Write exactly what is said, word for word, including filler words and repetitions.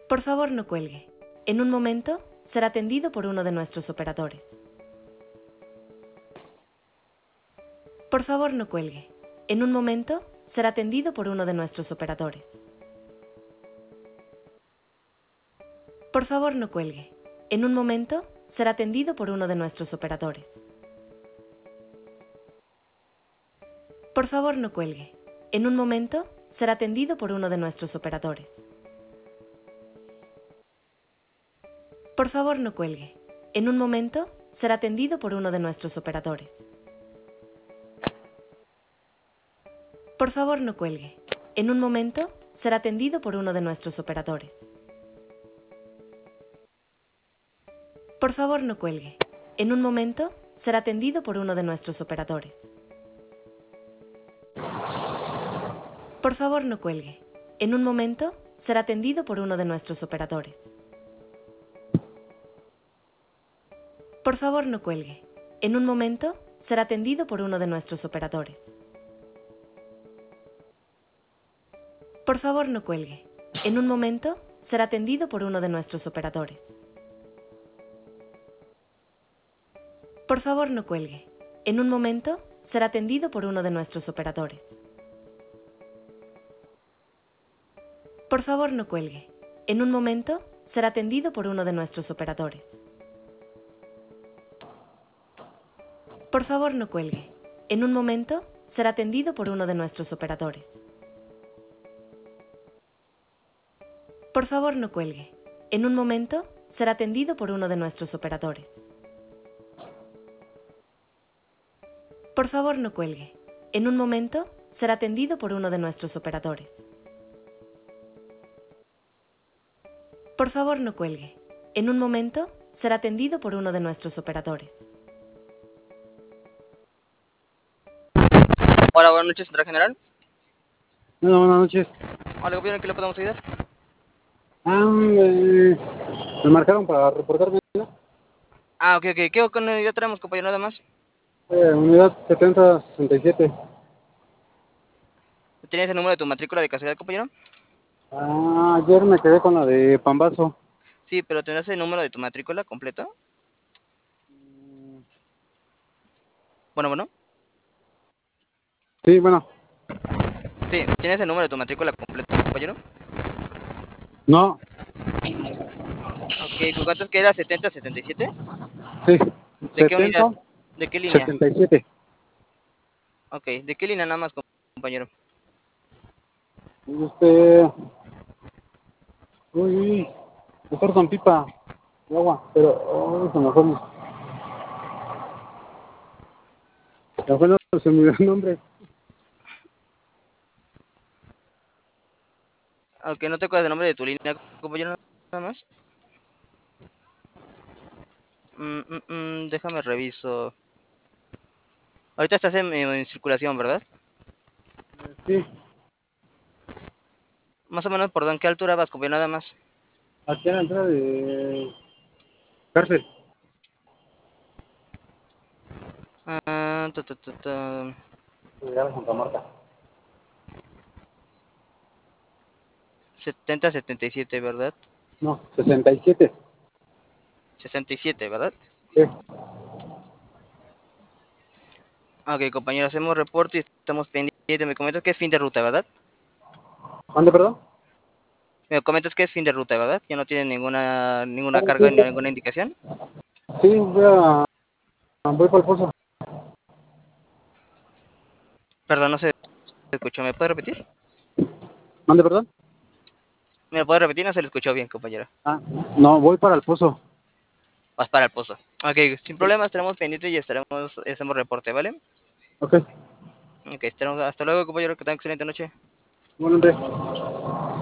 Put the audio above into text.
Por favor, no cuelgue. En un momento, será atendido por uno de nuestros operadores. Por favor, no cuelgue. En un momento, será atendido por uno de nuestros operadores. Por favor, no cuelgue. En un momento, será atendido por uno de nuestros operadores. Por favor, no cuelgue. En un momento, será atendido por uno de nuestros operadores. Por favor, no cuelgue. En un momento, será atendido por uno de nuestros operadores. Por favor, no cuelgue. En un momento, será atendido por uno de nuestros operadores. Por favor, no cuelgue. En un momento, será atendido por uno de nuestros operadores. Por favor, no cuelgue. En un momento, será atendido por uno de nuestros operadores. Por favor, no cuelgue. En un momento, será atendido por uno de nuestros operadores. Por favor, no cuelgue. En un momento, será atendido por uno de nuestros operadores. Por favor, no cuelgue. En un momento, será atendido por uno de nuestros operadores. Por favor, no cuelgue. En un momento, será atendido por uno de nuestros operadores. Por favor, no cuelgue. En un momento, será atendido por uno de nuestros operadores. Por favor, no cuelgue. En un momento, será atendido por uno de nuestros operadores. Por favor, no cuelgue. En un momento, será atendido por uno de nuestros operadores. Por favor, no cuelgue. En un momento, será atendido por uno de nuestros operadores. Hola, buenas noches, Central General. Hola, buenas noches. Hola, compañero, ¿en qué le podemos ayudar? Ah, eh, me marcaron para reportarme. Ah, ok, ok. ¿Qué unidad tenemos, compañero, nada más? Eh, unidad setenta sesenta y siete. ¿Tienes el número de tu matrícula de casualidad, compañero? Ah, ayer me quedé con la de Pambazo. Sí, pero ¿tendrás el número de tu matrícula completo? Bueno, bueno. Sí, bueno. Sí, ¿tienes el número de tu matrícula completo, compañero? No. Ok, ¿cuánto es que era? ¿setenta setenta y siete? Sí. ¿De qué unidad? setenta ¿De qué línea? setenta y siete. Ok, ¿de qué línea nada más, compañero? Este... Uy, uy. Mejor con pipa de agua, pero... Uy, se me fue. Se me fue, no, se me olvidó el nombre. Ok, ¿no te acuerdas del nombre de tu línea, compañero, nada más? Mm, mm, mm, déjame reviso. Ahorita estás en, en circulación, ¿verdad? Sí. Más o menos, ¿por qué altura vas, compañero, nada más? Aquí a la entrada de... Cárcel. Ah, ta, ta, ta, ta. Llegar a Santa Marta. setenta setenta y siete, ¿verdad? No, sesenta y siete. sesenta y siete, ¿verdad? Sí. Ok, compañero, hacemos reporte y estamos pendientes. Me comentas que es fin de ruta, ¿verdad? ¿Dónde, perdón? Me comentas que es fin de ruta, ¿verdad? Ya no tiene ninguna ninguna Ah, carga sí, ni ninguna indicación. sí, voy a... Voy para el pozo. Perdón, no se escuchó. ¿Me puede repetir? ¿Dónde, perdón? ¿Me lo puede repetir? No se le escuchó bien, compañero. Ah, no, voy para el pozo. Vas para el pozo. Ok, sin problemas, estaremos pendientes y estaremos, hacemos reporte, ¿vale? Ok, Ok, estaremos, hasta luego, compañero, que tenga excelente noche. bueno, Andrés.